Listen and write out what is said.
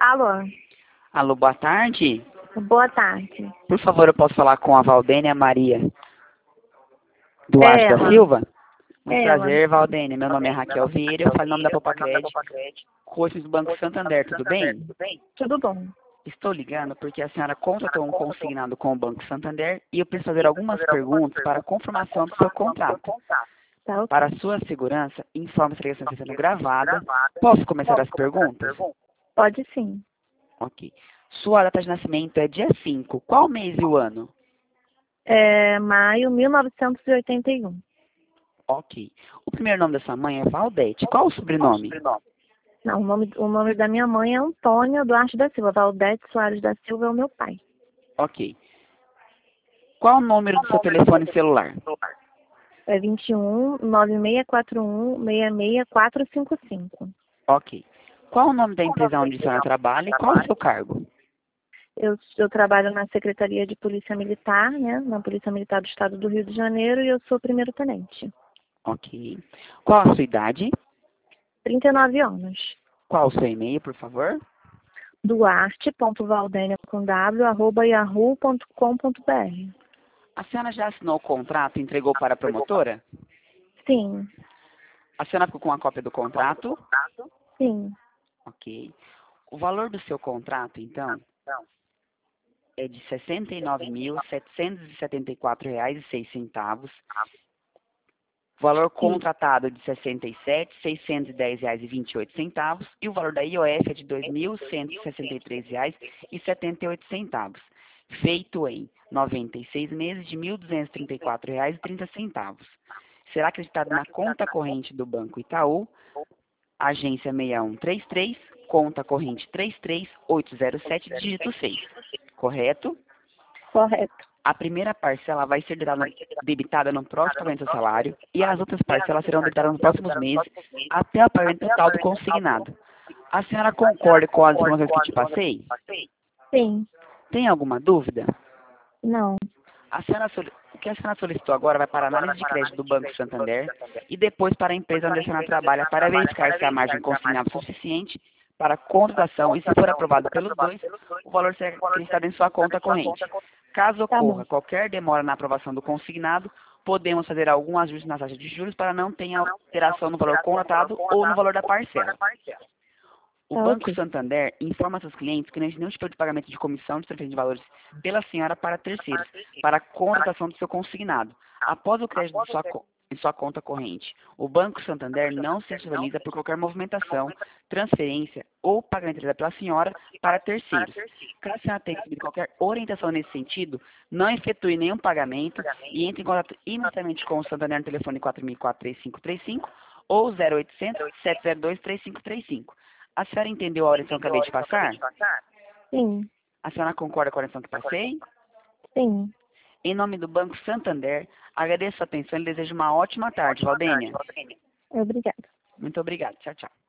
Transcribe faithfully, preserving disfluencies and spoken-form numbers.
Alô, Alô, boa tarde. boa tarde. Por favor, eu posso falar com a Valdênia Maria Duarte É da ela, Silva? Muito é ela. prazer, Valdênia. Meu nome é Raquel Vieira, eu falo em nome da Popacred, coach do Banco Santander, tudo bem? Tudo bom? Estou ligando porque a senhora contratou um consignado com o Banco Santander e eu preciso fazer algumas perguntas para a confirmação do seu contrato. Tá ok. Para sua segurança, informe se a ligação está sendo gravada. Posso começar as perguntas? Pode sim. Ok. Sua data de nascimento é dia cinco. Qual mês e o ano? É maio mil novecentos e oitenta e um. Ok. O primeiro nome da sua mãe é Valdete. Qual o sobrenome? Não, o nome, o nome da minha mãe é Antônia Duarte da Silva. Valdete Soares da Silva é o meu pai. Ok. Qual o número do seu telefone celular? É vinte e um, nove seis quatro um, seis seis quatro cinco cinco. Ok. Qual o nome da empresa onde a senhora trabalha e qual o seu cargo? Eu, eu trabalho na Secretaria de Polícia Militar, né? Na Polícia Militar do Estado do Rio de Janeiro e eu sou primeiro tenente. Ok. Qual a sua idade? trinta e nove anos. Qual o seu e-mail, por favor? duarte.valdenia com w, arroba yahoo ponto com ponto br. A senhora já assinou o contrato e entregou para a promotora? Sim, A senhora ficou com a cópia do contrato? sim. Ok. O valor do seu contrato, então, é de sessenta e nove mil, setecentos e setenta e quatro reais e seis centavos. O valor Sim. contratado é de sessenta e sete mil, seiscentos e dez reais e vinte e oito centavos e o valor da I O F é de dois mil cento e sessenta e três reais e setenta e oito centavos, feito em noventa e seis meses de mil duzentos e trinta e quatro reais e trinta centavos. Será acreditado na conta corrente do Banco Itaú, agência seis um três três, conta corrente três três oito zero sete, dígito seis. Correto? Correto. A primeira parcela vai ser debitada debitada no próximo pagamento do salário e as outras parcelas serão debitadas nos próximos meses até o pagamento total do consignado. A senhora concorda com as informações que te passei? Sim. Tem alguma dúvida? Não. A senhora, soli- o que a senhora solicitou agora vai para a análise de crédito do Banco Santander e depois para a empresa onde a senhora trabalha para verificar se a margem consignável é suficiente para a contratação e, se for aprovado pelos dois, o valor será acreditado em sua conta corrente. Caso Tá bom. ocorra qualquer demora na aprovação do consignado, podemos fazer algum ajuste na taxa de juros para não ter alteração no valor contratado ou no valor da parcela. O Tá Banco ok. Santander informa seus clientes que não existe nenhum tipo de pagamento de comissão de transferência de valores pela senhora para terceiros, para a contratação do seu consignado. Após o crédito de sua, co- em sua conta corrente, o Banco Santander não se responsabiliza por qualquer movimentação, transferência ou pagamento realizado pela senhora para terceiros. Caso a senhora tenha recebido qualquer orientação nesse sentido, não efetue nenhum pagamento e entre em contato imediatamente com o Santander no telefone quatro mil e quatro, três cinco três cinco ou zero oitocentos, sete zero dois, três cinco três cinco. A senhora entendeu a orientação que eu acabei de passar? Sim. A senhora concorda com a orientação que passei? Sim. Em nome do Banco Santander, agradeço a atenção e desejo uma ótima tarde, Valdênia. Obrigada. Muito obrigado. Tchau, tchau.